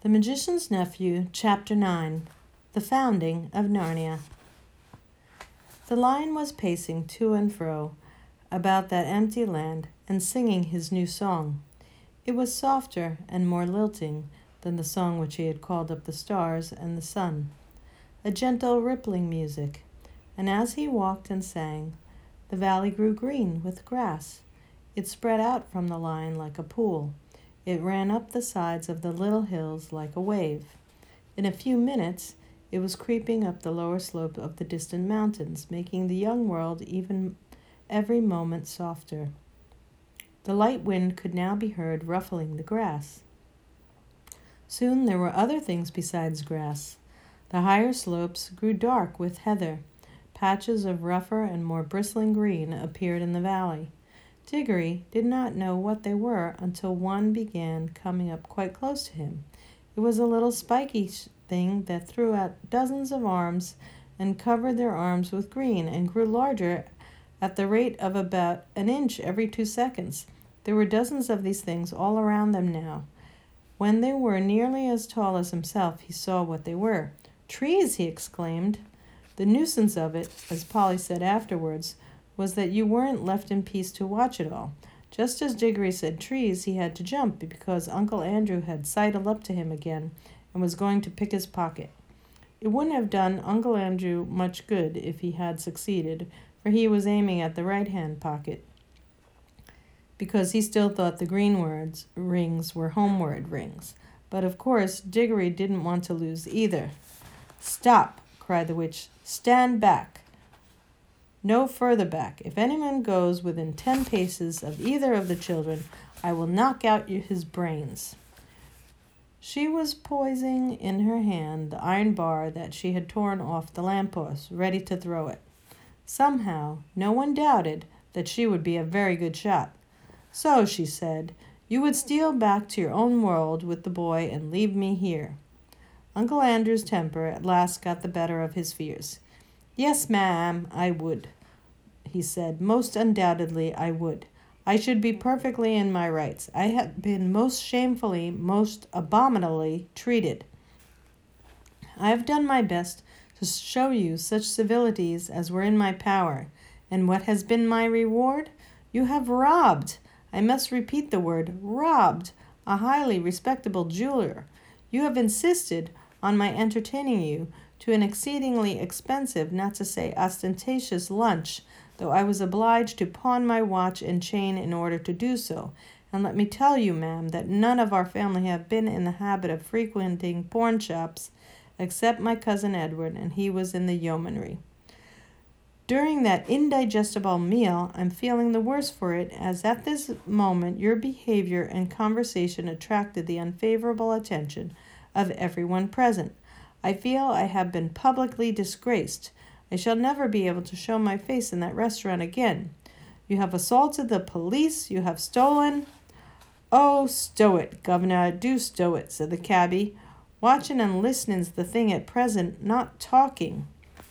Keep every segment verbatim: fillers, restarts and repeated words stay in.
The Magician's Nephew, Chapter nine. The Founding of Narnia. The lion was pacing to and fro about that empty land and singing his new song. It was softer and more lilting than the song which he had called up the stars and the sun, a gentle rippling music, and as he walked and sang, the valley grew green with grass. It spread out from the lion like a pool. It ran up the sides of the little hills like a wave. In a few minutes, it was creeping up the lower slope of the distant mountains, making the young world even every moment softer. The light wind could now be heard ruffling the grass. Soon there were other things besides grass. The higher slopes grew dark with heather. Patches of rougher and more bristling green appeared in the valley. Diggory did not know what they were until one began coming up quite close to him. It was a little spiky thing that threw out dozens of arms and covered their arms with green and grew larger at the rate of about an inch every two seconds. There were dozens of these things all around them now. When they were nearly as tall as himself, he saw what they were. "Trees!" he exclaimed. The nuisance of it, as Polly said afterwards, was that you weren't left in peace to watch it all. Just as Diggory said trees, he had to jump because Uncle Andrew had sidled up to him again and was going to pick his pocket. It wouldn't have done Uncle Andrew much good if he had succeeded, for he was aiming at the right-hand pocket, because he still thought the green words rings were homeward rings. But of course, Diggory didn't want to lose either. "Stop!" cried the witch. "Stand back! No further back. If anyone goes within ten paces of either of the children, I will knock out his brains." She was poising in her hand the iron bar that she had torn off the lamppost, ready to throw it. Somehow, no one doubted that she would be a very good shot. "So," she said, "you would steal back to your own world with the boy and leave me here." Uncle Andrew's temper at last got the better of his fears. "Yes, ma'am, I would," he said. "Most undoubtedly I would. I should be perfectly in my rights. I have been most shamefully, most abominably treated. I have done my best to show you such civilities as were in my power. And what has been my reward? You have robbed, I must repeat the word, robbed, a highly respectable jeweler. You have insisted on my entertaining you to an exceedingly expensive, not to say ostentatious, lunch, though I was obliged to pawn my watch and chain in order to do so. And let me tell you, ma'am, that none of our family have been in the habit of frequenting pawn shops, except my cousin Edward, and he was in the yeomanry. During that indigestible meal, I'm feeling the worse for it, as at this moment your behavior and conversation attracted the unfavorable attention of everyone present. I feel I have been publicly disgraced. I shall never be able to show my face in that restaurant again. You have assaulted the police. You have stolen." "Oh, stow it, governor, do stow it," said the cabby. "Watching and listening's the thing at present, not talking."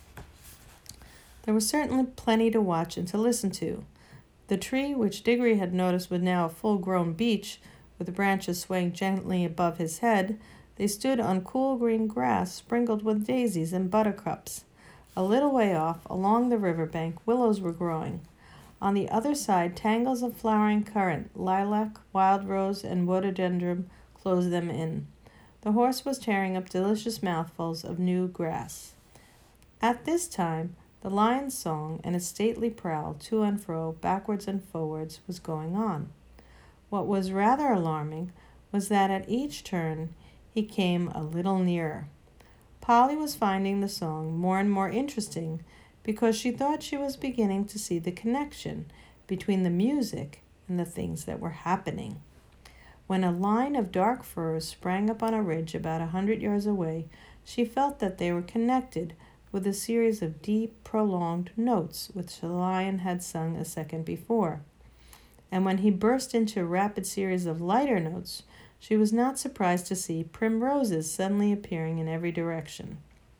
There was certainly plenty to watch and to listen to. The tree, which Diggory had noticed was now a full-grown beech, with the branches swaying gently above his head, they stood on cool green grass sprinkled with daisies and buttercups. A little way off, along the river bank, willows were growing. On the other side, tangles of flowering currant, lilac, wild rose, and rhododendron closed them in. The horse was tearing up delicious mouthfuls of new grass. At this time, the lion's song and its stately prowl, to and fro, backwards and forwards, was going on. What was rather alarming was that at each turn he came a little nearer. Polly was finding the song more and more interesting because she thought she was beginning to see the connection between the music and the things that were happening. When a line of dark firs sprang up on a ridge about a hundred yards away, she felt that they were connected with a series of deep, prolonged notes which the lion had sung a second before. And when he burst into a rapid series of lighter notes, she was not surprised to see primroses suddenly appearing in every direction.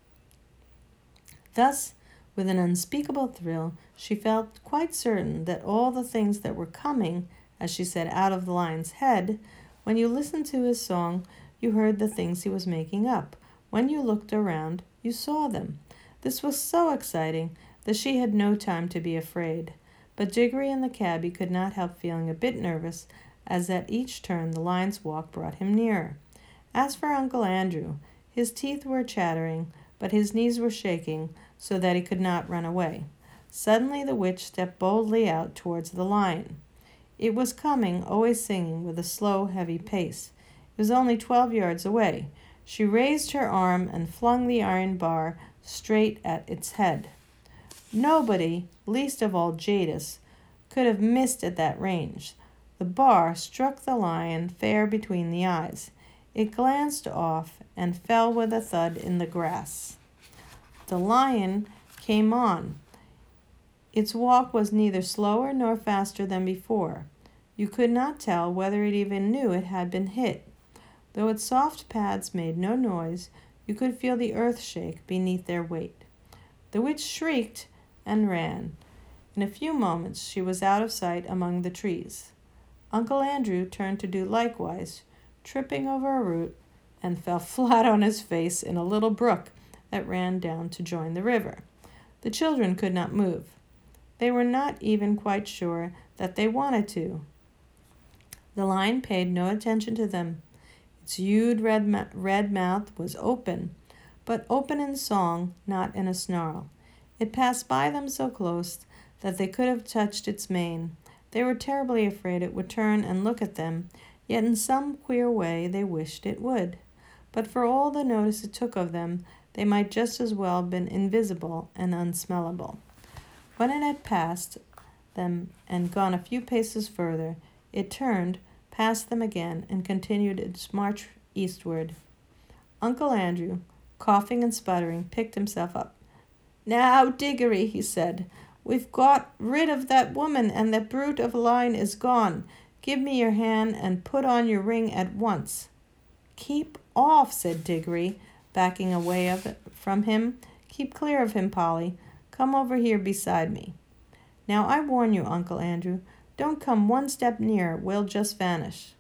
Thus, with an unspeakable thrill, she felt quite certain that all the things that were coming, as she said, out of the lion's head, when you listened to his song, you heard the things he was making up. When you looked around, you saw them. This was so exciting that she had no time to be afraid. But Diggory and the cabby could not help feeling a bit nervous, as at each turn the lion's walk brought him nearer. As for Uncle Andrew, his teeth were chattering, but his knees were shaking so that he could not run away. Suddenly the witch stepped boldly out towards the lion. It was coming, always singing, with a slow, heavy pace. It was only twelve yards away. She raised her arm and flung the iron bar straight at its head. Nobody, least of all Jadis, could have missed at that range. The bar struck the lion fair between the eyes. It glanced off and fell with a thud in the grass. The lion came on. Its walk was neither slower nor faster than before. You could not tell whether it even knew it had been hit. Though its soft pads made no noise, you could feel the earth shake beneath their weight. The witch shrieked and ran. In a few moments she was out of sight among the trees. Uncle Andrew turned to do likewise, tripping over a root, and fell flat on his face in a little brook that ran down to join the river. The children could not move. They were not even quite sure that they wanted to. The lion paid no attention to them. Its huge red, ma- red mouth was open, but open in song, not in a snarl. It passed by them so close that they could have touched its mane. They were terribly afraid it would turn and look at them, yet in some queer way they wished it would. But for all the notice it took of them, they might just as well have been invisible and unsmellable. When it had passed them and gone a few paces further, it turned, passed them again, and continued its march eastward. Uncle Andrew, coughing and sputtering, picked himself up. "Now, Diggory," he said, "we've got rid of that woman, and that brute of a lion is gone. Give me your hand and put on your ring at once." "Keep off," said Diggory, backing away of it from him. "Keep clear of him, Polly. Come over here beside me. Now I warn you, Uncle Andrew, don't come one step nearer. We'll just vanish."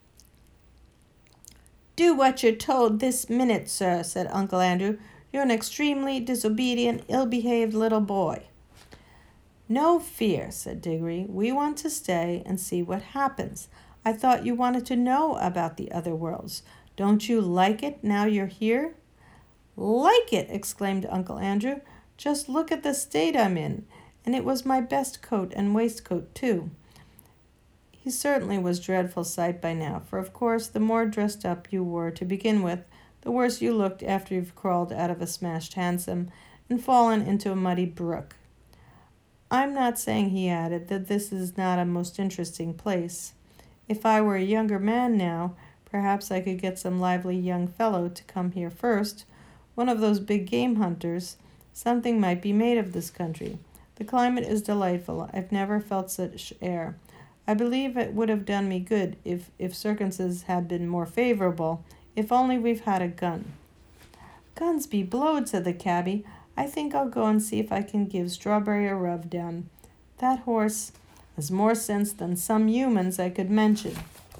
"Do what you're told this minute, sir," said Uncle Andrew. "You're an extremely disobedient, ill-behaved little boy." "No fear," said Diggory. "We want to stay and see what happens. I thought you wanted to know about the other worlds. Don't you like it now you're here?" "Like it!" exclaimed Uncle Andrew. "Just look at the state I'm in. And it was my best coat and waistcoat, too." He certainly was a dreadful sight by now, for of course the more dressed up you were to begin with, the worse you looked after you've crawled out of a smashed hansom and fallen into a muddy brook. "I'm not saying," he added, "that this is not a most interesting place. If I were a younger man now, perhaps I could get some lively young fellow to come here first, one of those big game hunters. Something might be made of this country. The climate is delightful. I've never felt such air. I believe it would have done me good if, if circumstances had been more favorable. If only we've had a gun." "Guns be blowed," said the cabby. "I think I'll go and see if I can give Strawberry a rub down. That horse has more sense than some humans I could mention."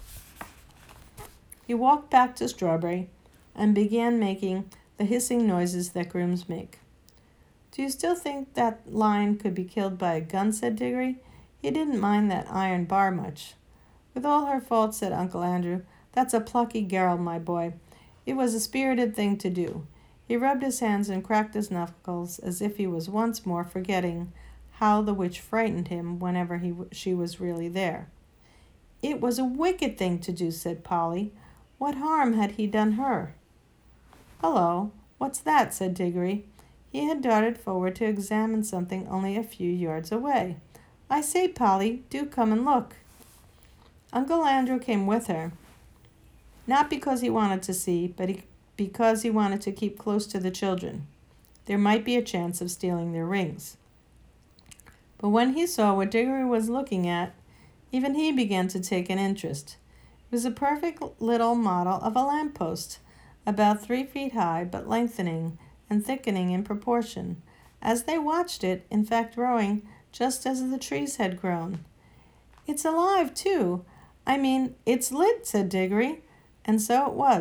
He walked back to Strawberry and began making the hissing noises that grooms make. "Do you still think that lion could be killed by a gun?" said Diggory. He didn't mind that iron bar much. "With all her faults," said Uncle Andrew, "that's a plucky girl, my boy. It was a spirited thing to do." He rubbed his hands and cracked his knuckles as if he was once more forgetting how the witch frightened him whenever he she was really there. "It was a wicked thing to do," said Polly. "What harm had he done her?" "Hullo, what's that?" said Diggory. He had darted forward to examine something only a few yards away. "I say, Polly, do come and look." Uncle Andrew came with her, not because he wanted to see, but he, because he wanted to keep close to the children. There might be a chance of stealing their rings. But when he saw what Diggory was looking at, even he began to take an interest. It was a perfect little model of a lamppost, about three feet high, but lengthening and thickening in proportion. As they watched it, in fact growing just as the trees had grown. "It's alive, too. I mean, it's lit," said Diggory. And so it was.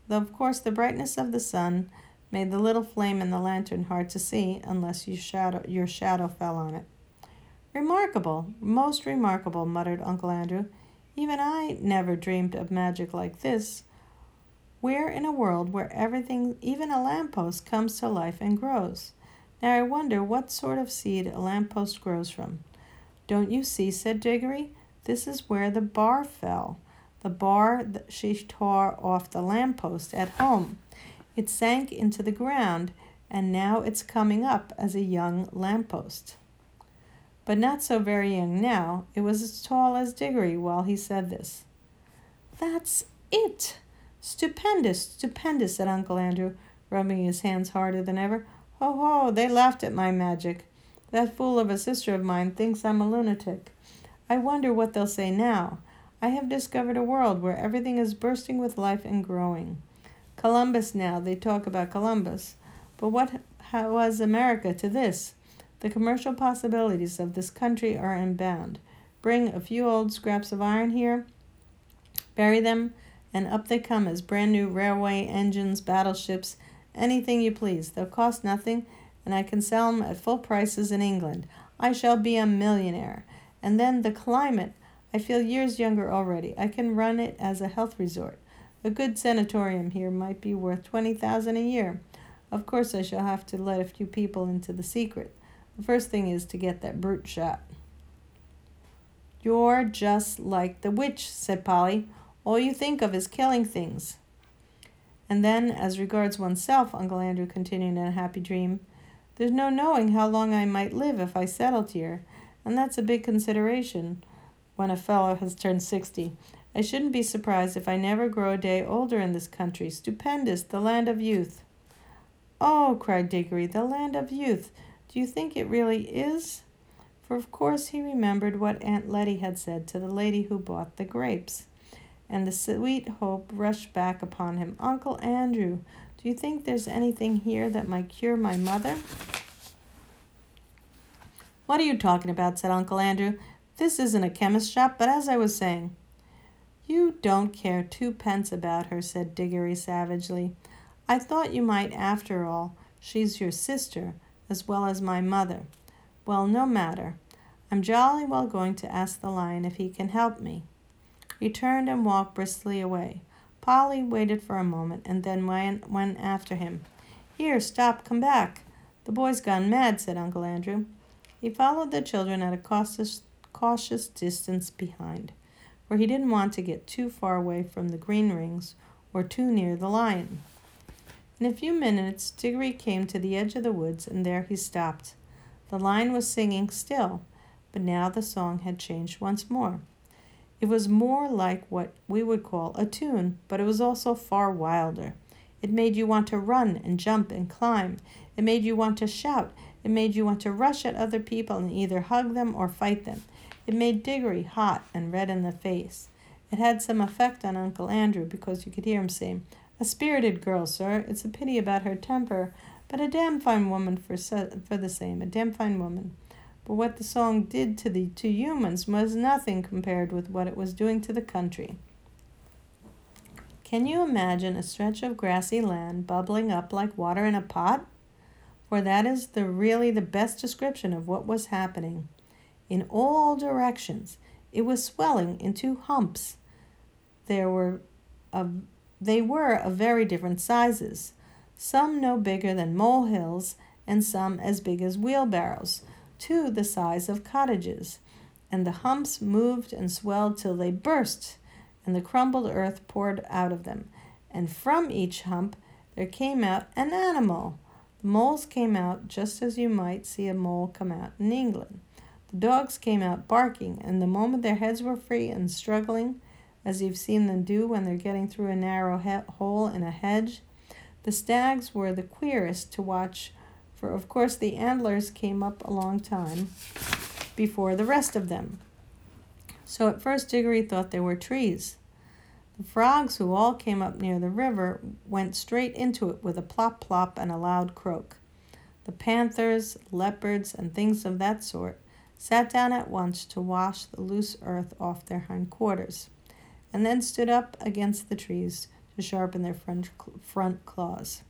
though of course the brightness of the sun made the little flame in the lantern hard to see unless you shadow, your shadow fell on it. Remarkable, most remarkable, muttered Uncle Andrew. Even I never dreamed of magic like this. We're in a world where everything, even a lamppost, comes to life and grows. Now I wonder what sort of seed a lamppost grows from. Don't you see, said Diggory, this is where the bar fell, the bar that she tore off the lamppost at home. It sank into the ground, and now it's coming up as a young lamppost. But not so very young now. It was as tall as Diggory while he said this. That's it! Stupendous, stupendous, said Uncle Andrew, rubbing his hands harder than ever. Ho, ho, they laughed at my magic. That fool of a sister of mine thinks I'm a lunatic. I wonder what they'll say now. I have discovered a world where everything is bursting with life and growing. Columbus now, they talk about Columbus. But what how was America to this? The commercial possibilities of this country are unbound. Bring a few old scraps of iron here, bury them, and up they come as brand new railway engines, battleships, anything you please. They'll cost nothing, and I can sell them at full prices in England. I shall be a millionaire. And then the climate. I feel years younger already. I can run it as a health resort. A good sanatorium here might be worth twenty thousand a year. Of course I shall have to let a few people into the secret. The first thing is to get that brute shot. You're just like the witch, said Polly. All you think of is killing things. And then, as regards oneself, Uncle Andrew continued in a happy dream, there's no knowing how long I might live if I settled here, and that's a big consideration when a fellow has turned sixty. I shouldn't be surprised if I never grow a day older in this country. Stupendous, the land of youth. Oh, cried Diggory, the land of youth. Do you think it really is? For of course he remembered what Aunt Letty had said to the lady who bought the grapes. And the sweet hope rushed back upon him. Uncle Andrew, do you think there's anything here that might cure my mother? What are you talking about, said Uncle Andrew. This isn't a chemist's shop, but as I was saying. You don't care twopence about her, said Diggory savagely. I thought you might after all. She's your sister, as well as my mother. Well, no matter. I'm jolly well going to ask the lion if he can help me. He turned and walked briskly away. Polly waited for a moment and then went, went after him. Here, stop, come back. The boy's gone mad, said Uncle Andrew. He followed the children at a cautious, cautious distance behind, for he didn't want to get too far away from the green rings or too near the lion. In a few minutes, Diggory came to the edge of the woods, and there he stopped. The lion was singing still, but now the song had changed once more. It was more like what we would call a tune, but it was also far wilder. It made you want to run and jump and climb. It made you want to shout. It made you want to rush at other people and either hug them or fight them. It made Diggory hot and red in the face. It had some effect on Uncle Andrew because you could hear him say, a spirited girl, sir. It's a pity about her temper, but a damn fine woman for for the same, a damn fine woman. But what the song did to the two humans was nothing compared with what it was doing to the country. Can you imagine a stretch of grassy land bubbling up like water in a pot? For that is the really the best description of what was happening. In all directions, it was swelling into humps. There were of, they were of very different sizes, some no bigger than molehills, and some as big as wheelbarrows, two the size of cottages, and the humps moved and swelled till they burst, and the crumbled earth poured out of them, and from each hump there came out an animal. The moles came out just as you might see a mole come out in England. The dogs came out barking, and the moment their heads were free and struggling, as you've seen them do when they're getting through a narrow he- hole in a hedge, the stags were the queerest to watch, for of course the antlers came up a long time before the rest of them. So at first Diggory thought they were trees. The frogs, who all came up near the river, went straight into it with a plop plop and a loud croak. The panthers, leopards, and things of that sort sat down at once to wash the loose earth off their hindquarters, and then stood up against the trees to sharpen their front, front claws.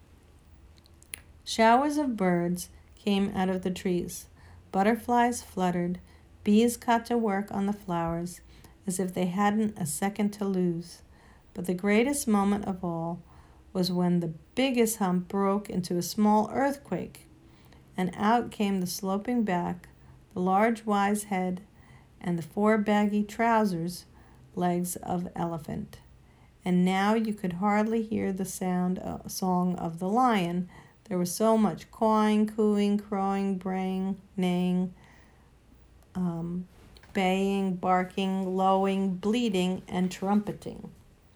Showers of birds came out of the trees. Butterflies fluttered. Bees got to work on the flowers as if they hadn't a second to lose. But the greatest moment of all was when the biggest hump broke into a small earthquake, and out came the sloping back, the large wise head, and the four baggy trousers legs of elephant. And now you could hardly hear the sound uh, song of the lion. There was so much cawing, cooing, crowing, braying, neighing, um, baying, barking, lowing, bleating, and trumpeting.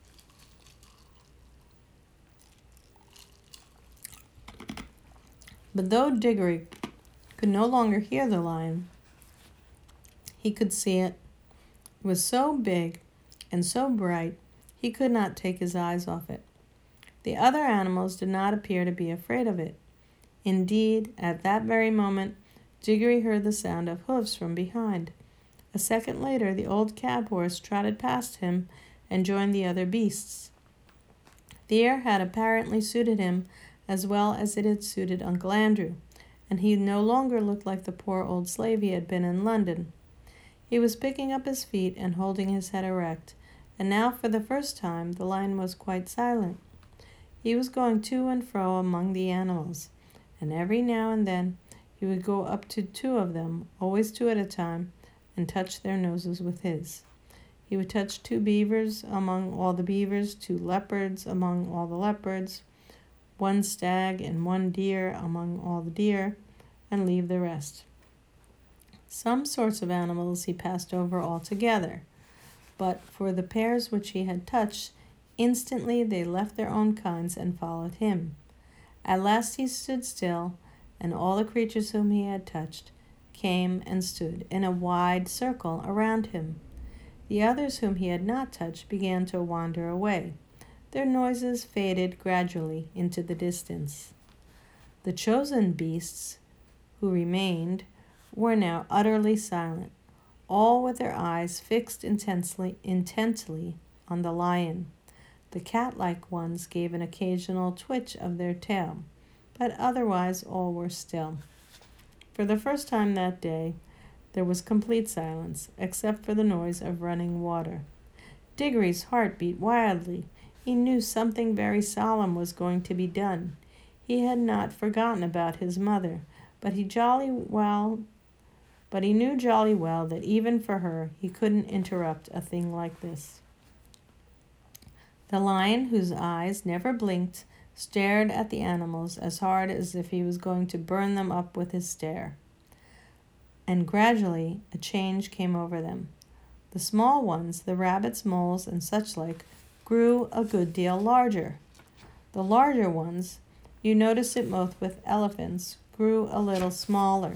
But though Diggory could no longer hear the lion, he could see it. It was so big and so bright, he could not take his eyes off it. The other animals did not appear to be afraid of it. Indeed, at that very moment, Diggory heard the sound of hoofs from behind. A second later, the old cab horse trotted past him and joined the other beasts. The air had apparently suited him as well as it had suited Uncle Andrew, and he no longer looked like the poor old slave he had been in London. He was picking up his feet and holding his head erect, and now for the first time the lion was quite silent. He was going to and fro among the animals, and every now and then he would go up to two of them, always two at a time, and touch their noses with his. He would touch two beavers among all the beavers, two leopards among all the leopards, one stag and one deer among all the deer, and leave the rest. Some sorts of animals he passed over altogether, but for the pairs which he had touched, instantly they left their own kinds and followed him. At last he stood still, and all the creatures whom he had touched came and stood in a wide circle around him. The others whom he had not touched began to wander away. Their noises faded gradually into the distance. The chosen beasts who remained were now utterly silent, all with their eyes fixed intensely, intently on the lion. The cat-like ones gave an occasional twitch of their tail, but otherwise all were still. For the first time that day, there was complete silence, except for the noise of running water. Diggory's heart beat wildly. He knew something very solemn was going to be done. He had not forgotten about his mother, but he jolly well, but he knew jolly well that even for her he couldn't interrupt a thing like this. The lion, whose eyes never blinked, stared at the animals as hard as if he was going to burn them up with his stare. And gradually a change came over them. The small ones, the rabbits, moles, and such like, grew a good deal larger. The larger ones, you notice it both with elephants, grew a little smaller.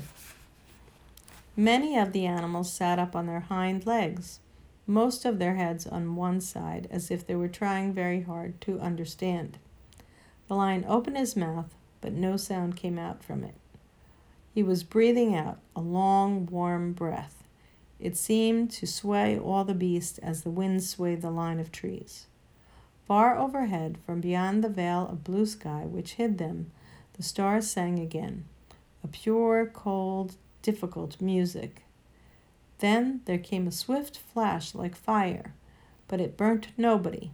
Many of the animals sat up on their hind legs, most of their heads on one side, as if they were trying very hard to understand. The lion opened his mouth, but no sound came out from it. He was breathing out a long, warm breath. It seemed to sway all the beasts as the wind swayed the line of trees. Far overhead, from beyond the veil of blue sky which hid them, the stars sang again, a pure, cold, difficult music. Then there came a swift flash like fire, but it burnt nobody.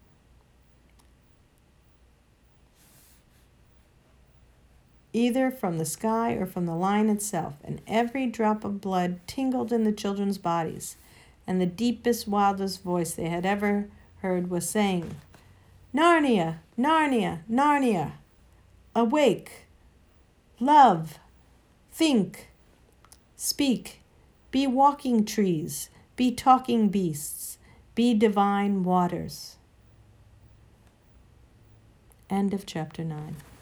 Either from the sky or from the lion itself, and every drop of blood tingled in the children's bodies, and the deepest, wildest voice they had ever heard was saying, "Narnia, Narnia, Narnia! Awake! Love! Think! Speak! Be walking trees! Be talking beasts! Be divine waters!" End of chapter nine.